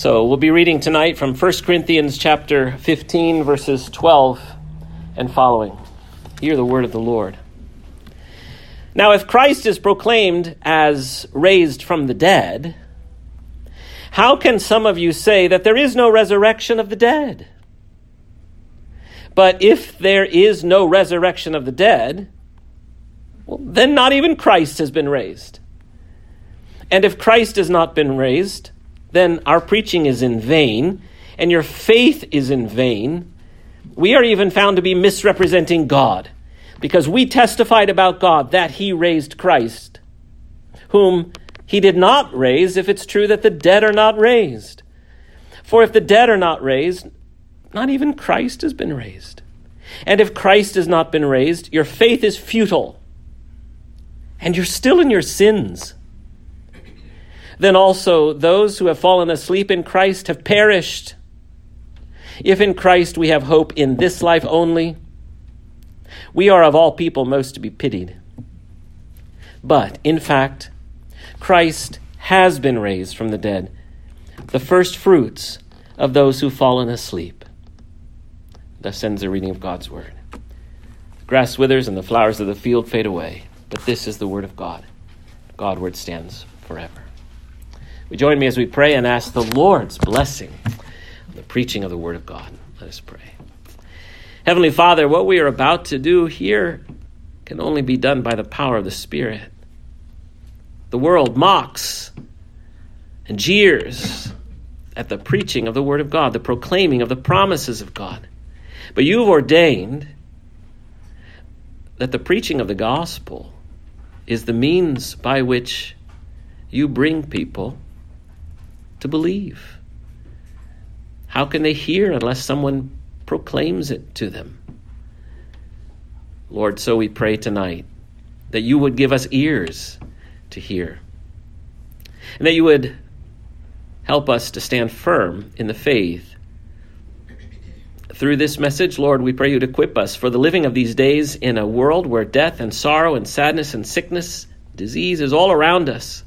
So we'll be reading tonight from 1 Corinthians chapter 15, verses 12 and following. Hear the word of the Lord. Now, if Christ is proclaimed as raised from the dead, how can some of you say that there is no resurrection of the dead? But if there is no resurrection of the dead, well, then not even Christ has been raised. And if Christ has not been raised, then our preaching is in vain, and your faith is in vain. We are even found to be misrepresenting God, because we testified about God that he raised Christ, whom he did not raise, if it's true that the dead are not raised. For if the dead are not raised, not even Christ has been raised. And if Christ has not been raised, your faith is futile, and you're still in your sins. Then also those who have fallen asleep in Christ have perished. If in Christ we have hope in this life only, we are of all people most to be pitied. But, in fact, Christ has been raised from the dead, the first fruits of those who've fallen asleep. Thus ends the reading of God's word. The grass withers and the flowers of the field fade away, but this is the word of God. Godward stands forever. We join me as we pray and ask the Lord's blessing on the preaching of the word of God. Let us pray. Heavenly Father, what we are about to do here can only be done by the power of the Spirit. The world mocks and jeers at the preaching of the word of God, the proclaiming of the promises of God. But you've ordained that the preaching of the gospel is the means by which you bring people to believe. How can they hear unless someone proclaims it to them? Lord, so we pray tonight that you would give us ears to hear, and that you would help us to stand firm in the faith. Through this message, Lord, we pray you to equip us for the living of these days in a world where death and sorrow and sadness and sickness, disease is all around us.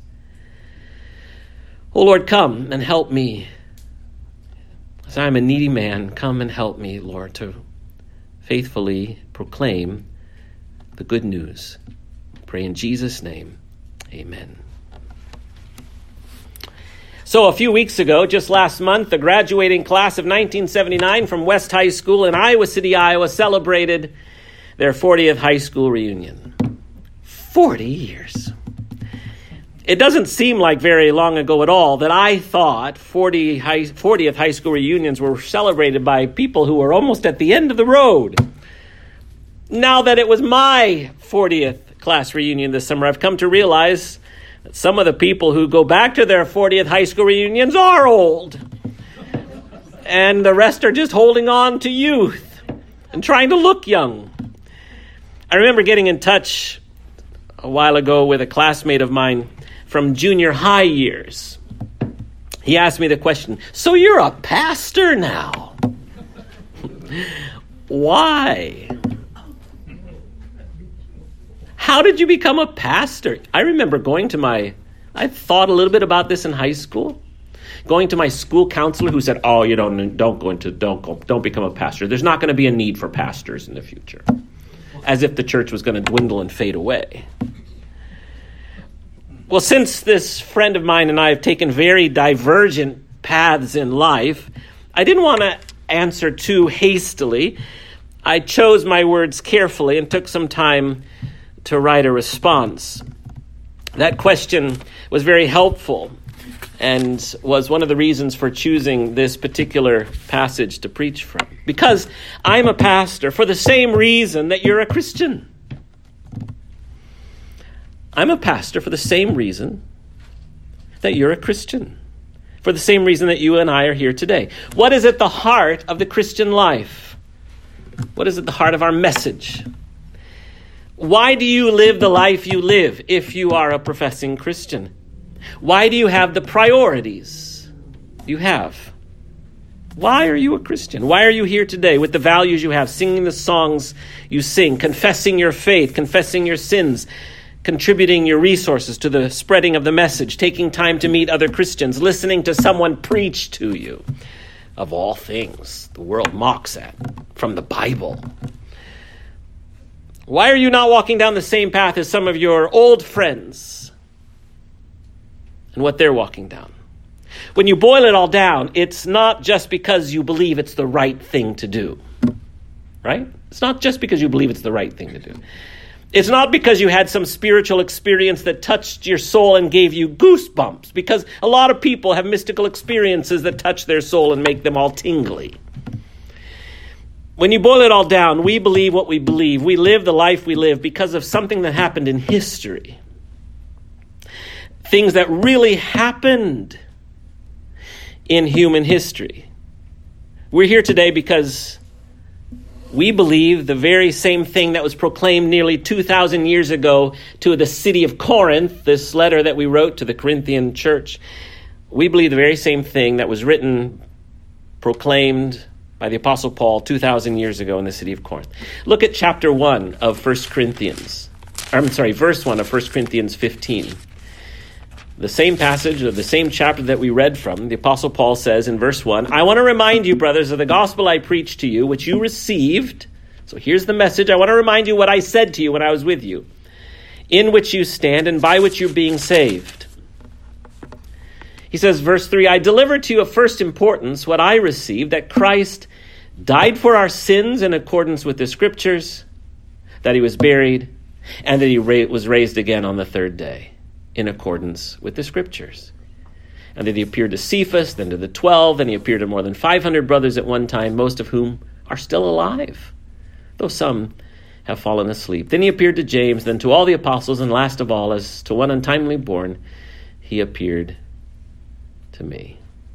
Oh, Lord, come and help me. As I am a needy man, come and help me, Lord, to faithfully proclaim the good news. Pray in Jesus' name. Amen. So a few weeks ago, just last month, the graduating class of 1979 from West High School in Iowa City, Iowa, celebrated their 40th high school reunion. 40 years. It doesn't seem like very long ago at all that I thought 40th high school reunions were celebrated by people who were almost at the end of the road. Now that it was my 40th class reunion this summer, I've come to realize that some of the people who go back to their 40th high school reunions are old. And the rest are just holding on to youth and trying to look young. I remember getting in touch a while ago with a classmate of mine from junior high years. He asked me the question, "So you're a pastor now?" Why? How did you become a pastor? I remember I thought a little bit about this in high school, going to my school counselor who said, "Oh, don't become a pastor. There's not going to be a need for pastors in the future." As if the church was going to dwindle and fade away. Well, since this friend of mine and I have taken very divergent paths in life, I didn't want to answer too hastily. I chose my words carefully and took some time to write a response. That question was very helpful and was one of the reasons for choosing this particular passage to preach from. Because I'm a pastor for the same reason that you're a Christian. I'm a pastor for the same reason that you're a Christian, for the same reason that you and I are here today. What is at the heart of the Christian life? What is at the heart of our message? Why do you live the life you live if you are a professing Christian? Why do you have the priorities you have? Why are you a Christian? Why are you here today with the values you have, singing the songs you sing, confessing your faith, confessing your sins, contributing your resources to the spreading of the message, taking time to meet other Christians, listening to someone preach to you. Of all things, the world mocks at from the Bible. Why are you not walking down the same path as some of your old friends and what they're walking down? When you boil it all down, it's not just because you believe it's the right thing to do, right? It's not just because you believe it's the right thing to do. It's not because you had some spiritual experience that touched your soul and gave you goosebumps, because a lot of people have mystical experiences that touch their soul and make them all tingly. When you boil it all down, we believe what we believe. We live the life we live because of something that happened in history. Things that really happened in human history. We're here today because we believe the very same thing that was proclaimed nearly 2,000 years ago to the city of Corinth, this letter that we wrote to the Corinthian church. We believe the very same thing that was written, proclaimed by the Apostle Paul 2,000 years ago in the city of Corinth. Look at chapter 1 of 1 Corinthians. Verse 1 of 1 Corinthians 15. The same passage of the same chapter that we read from, the Apostle Paul says in verse 1, I want to remind you, brothers, of the gospel I preached to you, which you received. So here's the message. I want to remind you what I said to you when I was with you, in which you stand and by which you're being saved. He says, verse 3, I delivered to you of first importance what I received, that Christ died for our sins in accordance with the Scriptures, that he was buried, and that he was raised again on the third day, in accordance with the Scriptures. And that he appeared to Cephas, then to the 12, then he appeared to more than 500 brothers at one time, most of whom are still alive, though some have fallen asleep. Then he appeared to James, then to all the apostles, and last of all, as to one untimely born, he appeared to me.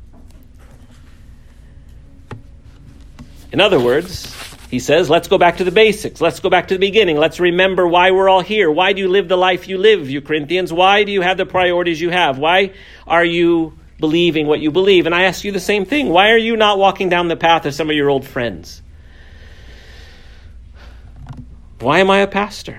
In other words, he says, let's go back to the basics. Let's go back to the beginning. Let's remember why we're all here. Why do you live the life you live, you Corinthians? Why do you have the priorities you have? Why are you believing what you believe? And I ask you the same thing. Why are you not walking down the path of some of your old friends? Why am I a pastor?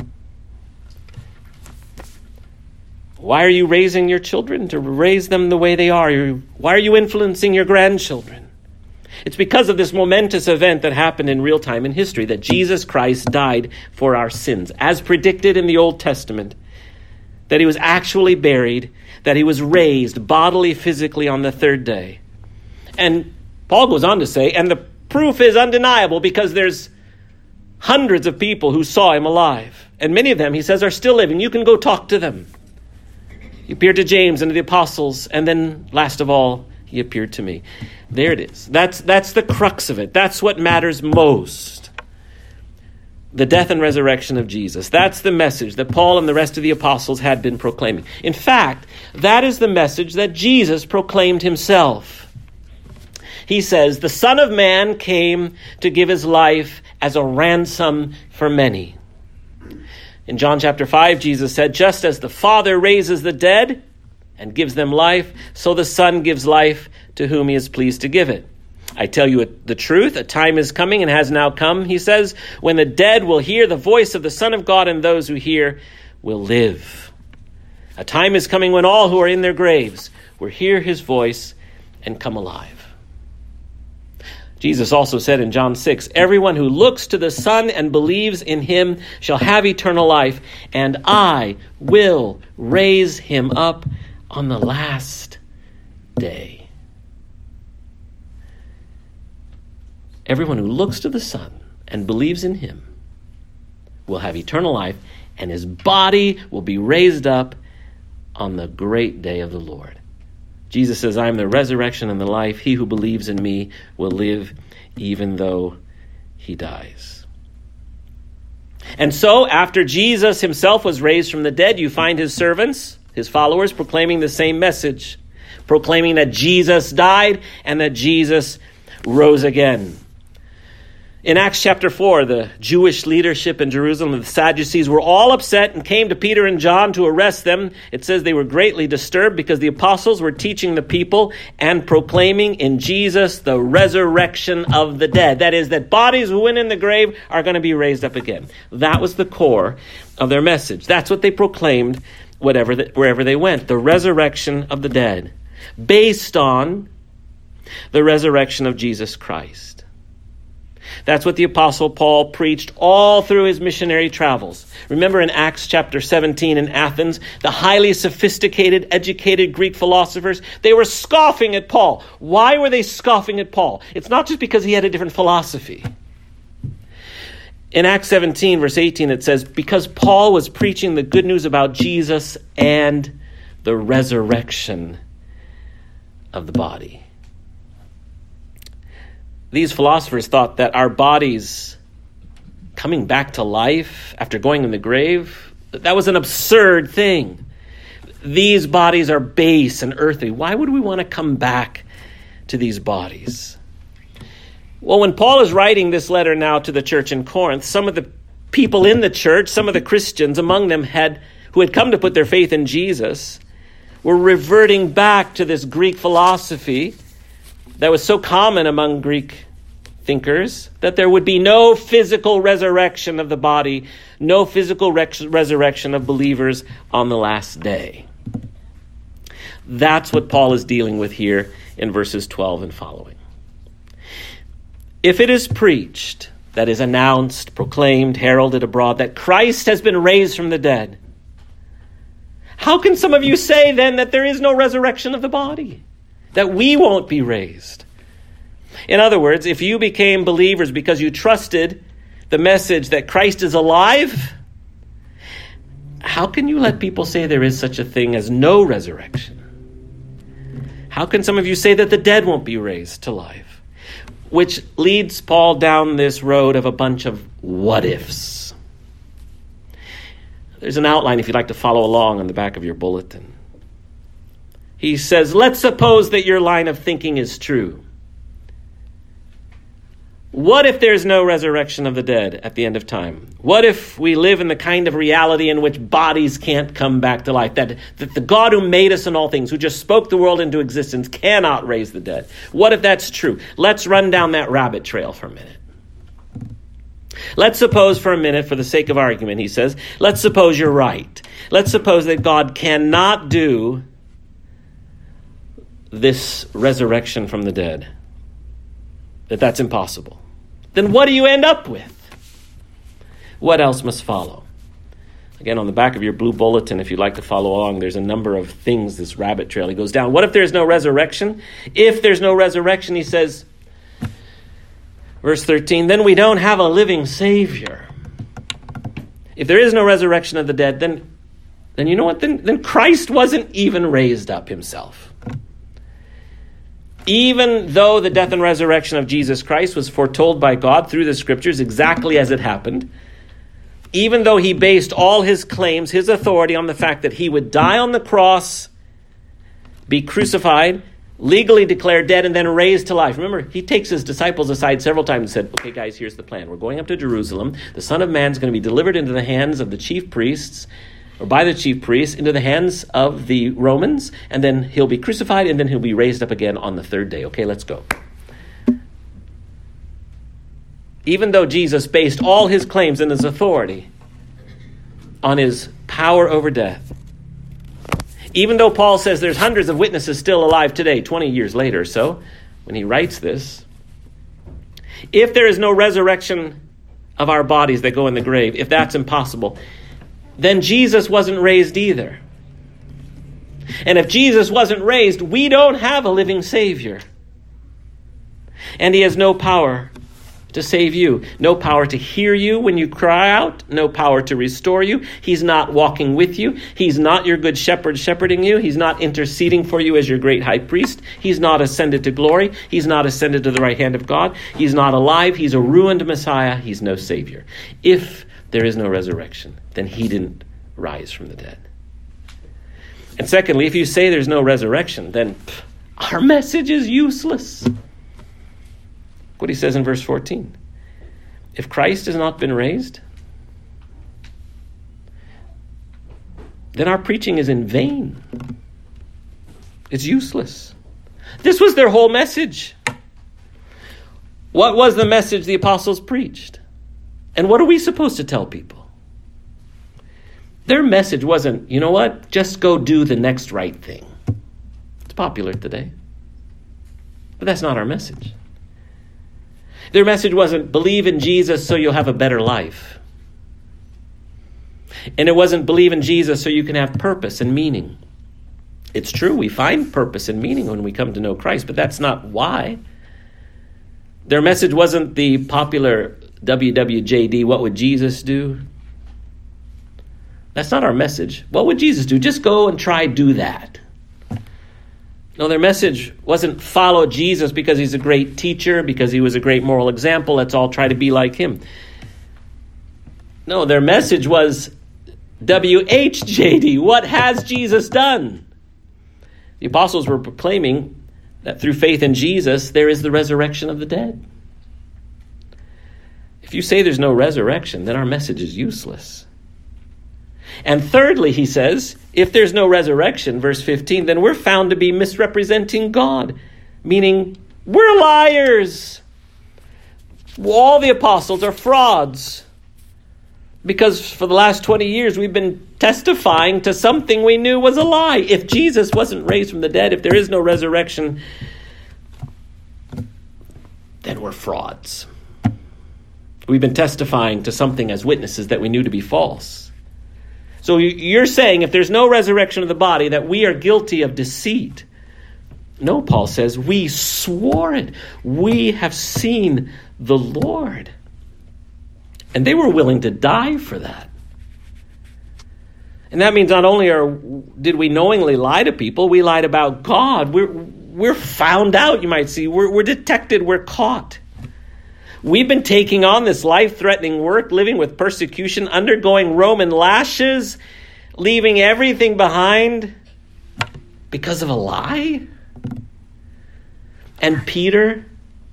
Why are you raising your children to raise them the way they are? Why are you influencing your grandchildren? It's because of this momentous event that happened in real time in history, that Jesus Christ died for our sins, as predicted in the Old Testament, that he was actually buried, that he was raised bodily, physically on the third day. And Paul goes on to say, and the proof is undeniable because there's hundreds of people who saw him alive. And many of them, he says, are still living. You can go talk to them. He appeared to James and to the apostles, and then last of all, he appeared to me. There it is. That's the crux of it. That's what matters most. The death and resurrection of Jesus. That's the message that Paul and the rest of the apostles had been proclaiming. In fact, that is the message that Jesus proclaimed himself. He says, the Son of Man came to give his life as a ransom for many. In John chapter 5, Jesus said, just as the Father raises the dead and gives them life, so the Son gives life to whom he is pleased to give it. I tell you the truth, a time is coming and has now come, he says, when the dead will hear the voice of the Son of God, and those who hear will live. A time is coming when all who are in their graves will hear his voice and come alive. Jesus also said in John 6, everyone who looks to the Son and believes in him shall have eternal life, and I will raise him up on the last day. Everyone who looks to the Son and believes in him will have eternal life, and his body will be raised up on the great day of the Lord. Jesus says, I am the resurrection and the life. He who believes in me will live even though he dies. And so, after Jesus himself was raised from the dead, you find his servants, his followers, proclaiming the same message, proclaiming that Jesus died and that Jesus rose again. In Acts chapter 4, the Jewish leadership in Jerusalem, the Sadducees, were all upset and came to Peter and John to arrest them. It says they were greatly disturbed because the apostles were teaching the people and proclaiming in Jesus the resurrection of the dead. That is, that bodies who went in the grave are going to be raised up again. That was the core of their message. That's what they proclaimed wherever they went, the resurrection of the dead, based on the resurrection of Jesus Christ. That's what the Apostle Paul preached all through his missionary travels. Remember in Acts chapter 17 in Athens, the highly sophisticated, educated Greek philosophers, they were scoffing at Paul. Why were they scoffing at Paul? It's not just because he had a different philosophy. In Acts 17, verse 18, it says, because Paul was preaching the good news about Jesus and the resurrection of the body. These philosophers thought that our bodies coming back to life after going in the grave, that was an absurd thing. These bodies are base and earthly. Why would we want to come back to these bodies? Well, when Paul is writing this letter now to the church in Corinth, some of the people in the church, some of the Christians among them who had come to put their faith in Jesus, were reverting back to this Greek philosophy that was so common among Greek thinkers, that there would be no physical resurrection of the body, no physical resurrection of believers on the last day. That's what Paul is dealing with here in verses 12 and following. If it is preached, that is announced, proclaimed, heralded abroad, that Christ has been raised from the dead, how can some of you say then that there is no resurrection of the body? That we won't be raised? In other words, if you became believers because you trusted the message that Christ is alive, how can you let people say there is such a thing as no resurrection? How can some of you say that the dead won't be raised to life? Which leads Paul down this road of a bunch of what ifs. There's an outline if you'd like to follow along on the back of your bulletin. He says, let's suppose that your line of thinking is true. What if there's no resurrection of the dead at the end of time? What if we live in the kind of reality in which bodies can't come back to life? That the God who made us and all things, who just spoke the world into existence, cannot raise the dead. What if that's true? Let's run down that rabbit trail for a minute. Let's suppose for a minute, for the sake of argument, he says, let's suppose you're right. Let's suppose that God cannot do this resurrection from the dead. That's impossible. Then what do you end up with? What else must follow? Again, on the back of your blue bulletin, if you'd like to follow along, there's a number of things this rabbit trail he goes down. What if there's no resurrection? If there's no resurrection, he says, verse 13, then we don't have a living Savior. If there is no resurrection of the dead, then you know what? Then Christ wasn't even raised up himself. Even though the death and resurrection of Jesus Christ was foretold by God through the scriptures exactly as it happened, even though he based all his claims, his authority on the fact that he would die on the cross, be crucified, legally declared dead, and then raised to life. Remember, he takes his disciples aside several times and said, okay, guys, here's the plan. We're going up to Jerusalem. The Son of Man is going to be delivered into the hands of the chief priests, or by the chief priests, into the hands of the Romans, and then he'll be crucified, and then he'll be raised up again on the third day. Okay, let's go. Even though Jesus based all his claims and his authority on his power over death, even though Paul says there's hundreds of witnesses still alive today, 20 years later or so, when he writes this, if there is no resurrection of our bodies that go in the grave, if that's impossible, then Jesus wasn't raised either. And if Jesus wasn't raised, we don't have a living Savior. And he has no power to save you, no power to hear you when you cry out, no power to restore you. He's not walking with you. He's not your good shepherd shepherding you. He's not interceding for you as your great high priest. He's not ascended to glory. He's not ascended to the right hand of God. He's not alive. He's a ruined Messiah. He's no Savior. If there is no resurrection, then he didn't rise from the dead. And secondly, if you say there's no resurrection, then our message is useless. What he says in verse 14. If Christ has not been raised, then our preaching is in vain. It's useless. This was their whole message. What was the message the apostles preached? And what are we supposed to tell people? Their message wasn't, you know what, just go do the next right thing. It's popular today. But that's not our message. Their message wasn't believe in Jesus so you'll have a better life. And it wasn't believe in Jesus so you can have purpose and meaning. It's true, we find purpose and meaning when we come to know Christ, but that's not why. Their message wasn't the popular WWJD, what would Jesus do? That's not our message. What would Jesus do? Just go and try do that. No, their message wasn't follow Jesus because he's a great teacher, because he was a great moral example. Let's all try to be like him. No, their message was WHJD, what has Jesus done? The apostles were proclaiming that through faith in Jesus, there is the resurrection of the dead. If you say there's no resurrection, then our message is useless. And thirdly, he says, if there's no resurrection, verse 15, then we're found to be misrepresenting God, meaning we're liars. All the apostles are frauds. Because for the last 20 years, we've been testifying to something we knew was a lie. If Jesus wasn't raised from the dead, if there is no resurrection, then we're frauds. We've been testifying to something as witnesses that we knew to be false. So you're saying if there's no resurrection of the body, that we are guilty of deceit. No, Paul says, we swore it. We have seen the Lord. And they were willing to die for that. And that means not only did we knowingly lie to people, we lied about God. We're found out, you might see. We're detected. We're caught. We've been taking on this life-threatening work, living with persecution, undergoing Roman lashes, leaving everything behind because of a lie. And Peter,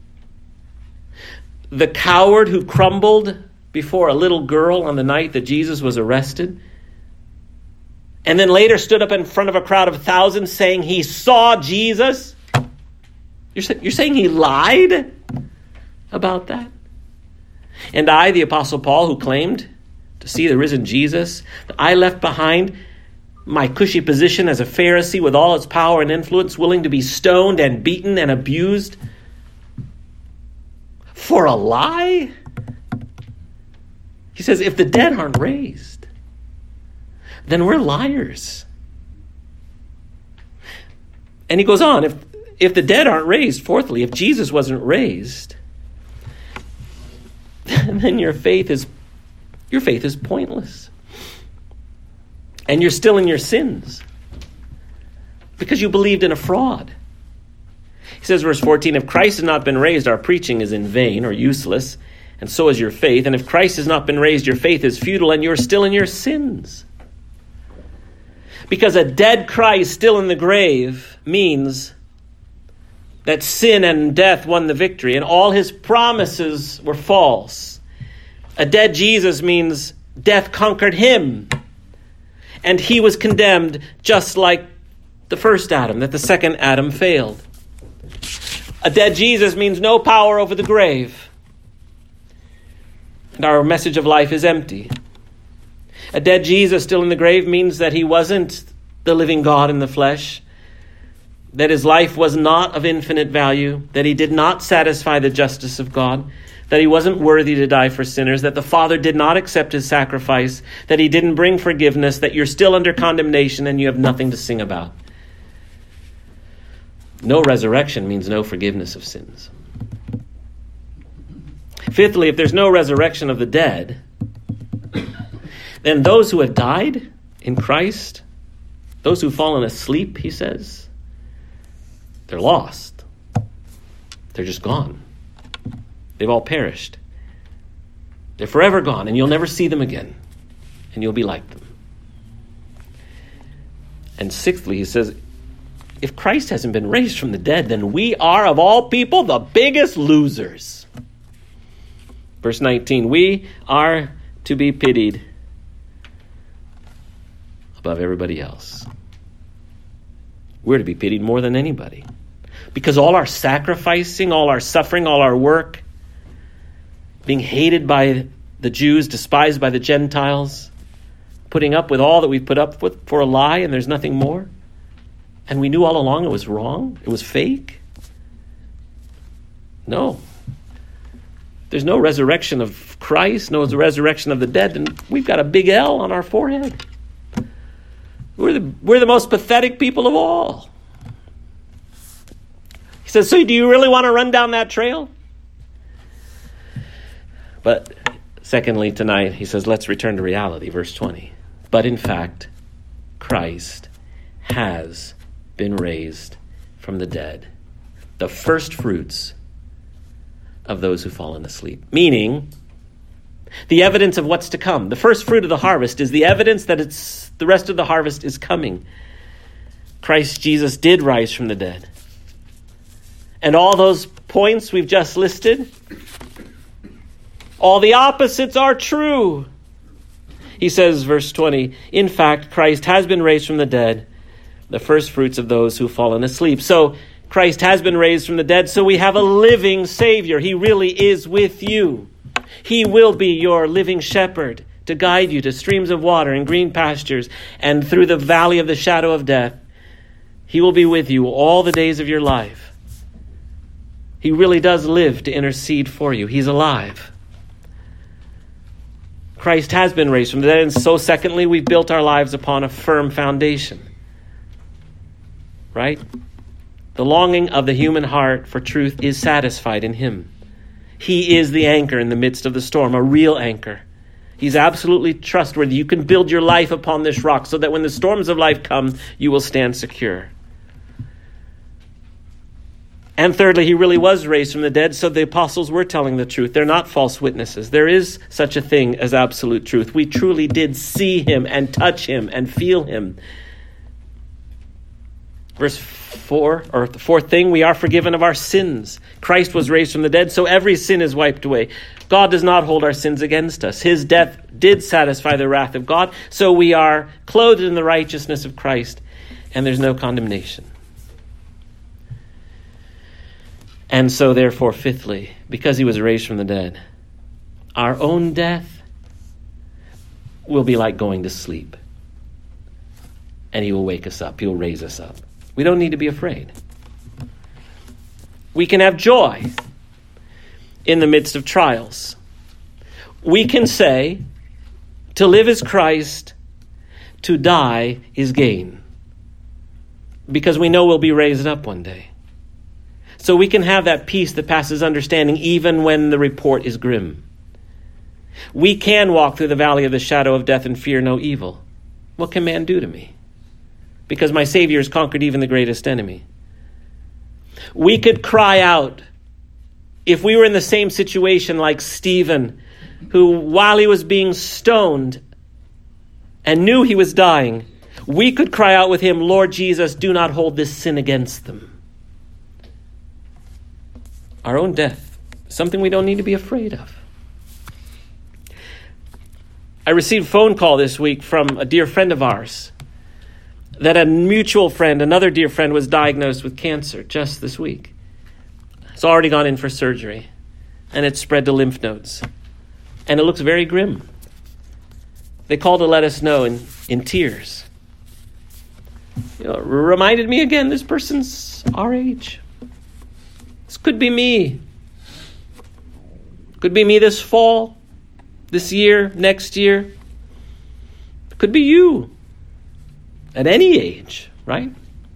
the coward who crumbled before a little girl on the night that Jesus was arrested, and then later stood up in front of a crowd of thousands saying he saw Jesus. You're saying he lied about that? And I, the Apostle Paul, who claimed to see the risen Jesus, I left behind my cushy position as a Pharisee with all its power and influence, willing to be stoned and beaten and abused for a lie? He says, if the dead aren't raised, then we're liars. And he goes on, if the dead aren't raised, fourthly, if Jesus wasn't raised, then your faith is pointless. And you're still in your sins because you believed in a fraud. He says, verse 14, if Christ has not been raised, our preaching is in vain or useless, and so is your faith. And if Christ has not been raised, your faith is futile, and you're still in your sins. Because a dead Christ still in the grave means that sin and death won the victory, and all his promises were false. A dead Jesus means death conquered him, and he was condemned just like the first Adam, that the second Adam failed. A dead Jesus means no power over the grave, and our message of life is empty. A dead Jesus still in the grave means that he wasn't the living God in the flesh, that his life was not of infinite value, that he did not satisfy the justice of God, that he wasn't worthy to die for sinners, that the Father did not accept his sacrifice, that he didn't bring forgiveness, that you're still under condemnation and you have nothing to sing about. No resurrection means no forgiveness of sins. Fifthly, if there's no resurrection of the dead, then those who have died in Christ, those who've fallen asleep, he says, they're lost. They're just gone. They've all perished. They're forever gone, and you'll never see them again, and you'll be like them. And sixthly, he says, if Christ hasn't been raised from the dead, then we are, of all people, the biggest losers. Verse 19, we are to be pitied above everybody else. We're to be pitied more than anybody. Because all our sacrificing, all our suffering, all our work, being hated by the Jews, despised by the Gentiles, putting up with all that we've put up with for a lie and there's nothing more. And we knew all along it was wrong, it was fake. No. There's no resurrection of Christ, no resurrection of the dead, and we've got a big L on our forehead. We're the most pathetic people of all. He says, so do you really want to run down that trail? But secondly, tonight, he says, let's return to reality, verse 20. But in fact, Christ has been raised from the dead, the first fruits of those who've fallen asleep. Meaning, the evidence of what's to come. The first fruit of the harvest is the evidence that the rest of the harvest is coming. Christ Jesus did rise from the dead. And all those points we've just listed, all the opposites are true. He says, verse 20, in fact, Christ has been raised from the dead, the first fruits of those who've fallen asleep. So Christ has been raised from the dead, so we have a living Savior. He really is with you. He will be your living shepherd to guide you to streams of water and green pastures and through the valley of the shadow of death. He will be with you all the days of your life. He really does live to intercede for you. He's alive. Christ has been raised from the dead, and so secondly, we've built our lives upon a firm foundation. Right? The longing of the human heart for truth is satisfied in him. He is the anchor in the midst of the storm, a real anchor. He's absolutely trustworthy. You can build your life upon this rock so that when the storms of life come, you will stand secure. And thirdly, he really was raised from the dead, so the apostles were telling the truth. They're not false witnesses. There is such a thing as absolute truth. We truly did see him and touch him and feel him. Verse 4, or the fourth thing, we are forgiven of our sins. Christ was raised from the dead, so every sin is wiped away. God does not hold our sins against us. His death did satisfy the wrath of God, so we are clothed in the righteousness of Christ, and there's no condemnation. And so, therefore, fifthly, because he was raised from the dead, our own death will be like going to sleep. And he will wake us up. He'll raise us up. We don't need to be afraid. We can have joy in the midst of trials. We can say, to live is Christ, to die is gain. Because we know we'll be raised up one day. So we can have that peace that passes understanding even when the report is grim. We can walk through the valley of the shadow of death and fear no evil. What can man do to me? Because my Savior has conquered even the greatest enemy. We could cry out if we were in the same situation like Stephen, who while he was being stoned and knew he was dying, we could cry out with him, Lord Jesus, do not hold this sin against them. Our own death, something we don't need to be afraid of. I received a phone call this week from a dear friend of ours that a mutual friend, another dear friend, was diagnosed with cancer just this week. It's already gone in for surgery, and it's spread to lymph nodes. And it looks very grim. They called to let us know in tears. Reminded me again, this person's our age. This could be me. Could be me this fall, this year, next year. Could be you. At any age, right?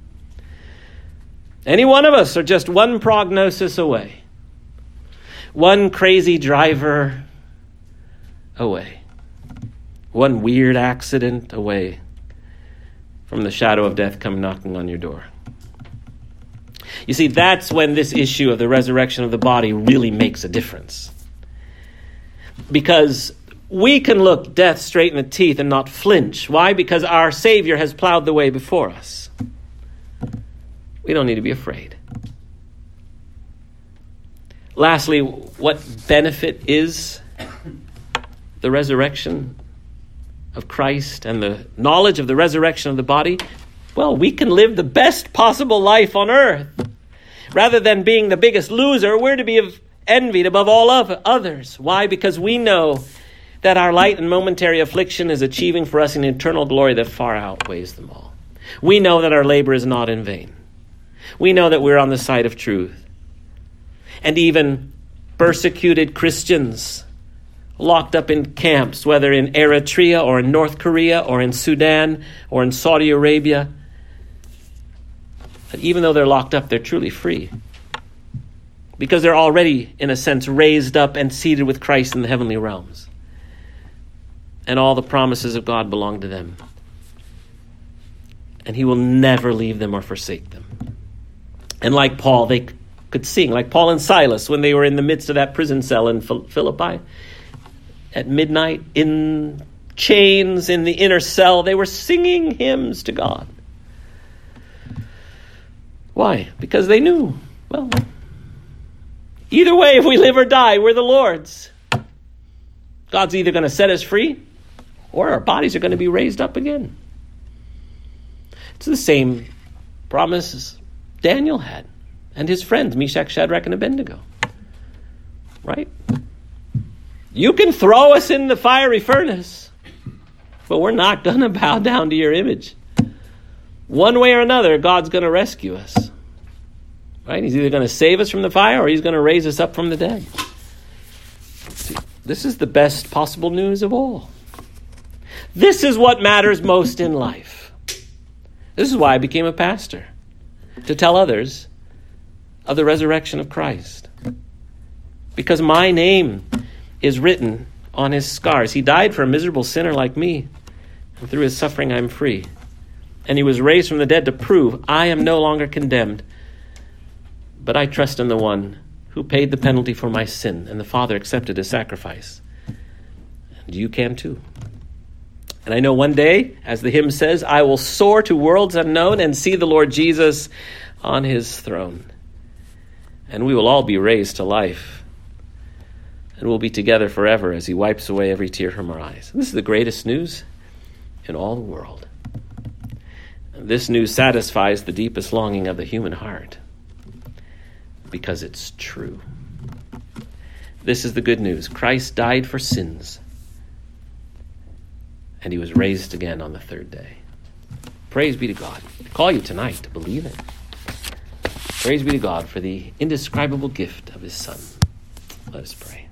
Any one of us are just one prognosis away. One crazy driver away. One weird accident away from the shadow of death come knocking on your door. You see, that's when this issue of the resurrection of the body really makes a difference. Because we can look death straight in the teeth and not flinch. Why? Because our Savior has plowed the way before us. We don't need to be afraid. Lastly, what benefit is the resurrection of Christ and the knowledge of the resurrection of the body? Well, we can live the best possible life on earth. Rather than being the biggest loser, we're to be envied above all others. Why? Because we know that our light and momentary affliction is achieving for us an eternal glory that far outweighs them all. We know that our labor is not in vain. We know that we're on the side of truth. And even persecuted Christians locked up in camps, whether in Eritrea or in North Korea or in Sudan or in Saudi Arabia, but even though they're locked up, they're truly free. Because they're already, in a sense, raised up and seated with Christ in the heavenly realms. And all the promises of God belong to them. And he will never leave them or forsake them. And like Paul, they could sing, like Paul and Silas when they were in the midst of that prison cell in Philippi. At midnight, in chains, in the inner cell, they were singing hymns to God. Why? Because they knew, well, either way, if we live or die, we're the Lord's. God's either going to set us free or our bodies are going to be raised up again. It's the same promise Daniel had and his friends, Meshach, Shadrach, and Abednego. Right? You can throw us in the fiery furnace, but we're not going to bow down to your image. One way or another, God's going to rescue us. Right? He's either going to save us from the fire or he's going to raise us up from the dead. See, this is the best possible news of all. This is what matters most in life. This is why I became a pastor, to tell others of the resurrection of Christ. Because my name is written on his scars. He died for a miserable sinner like me, and through his suffering I'm free. And he was raised from the dead to prove I am no longer condemned, but I trust in the one who paid the penalty for my sin, and the Father accepted his sacrifice. And you can too. And I know one day, as the hymn says, I will soar to worlds unknown and see the Lord Jesus on his throne. And we will all be raised to life. And we'll be together forever as he wipes away every tear from our eyes. This is the greatest news in all the world. This news satisfies the deepest longing of the human heart because it's true. This is the good news. Christ died for sins, and he was raised again on the third day. Praise be to God. I call you tonight to believe it. Praise be to God for the indescribable gift of his Son. Let us pray.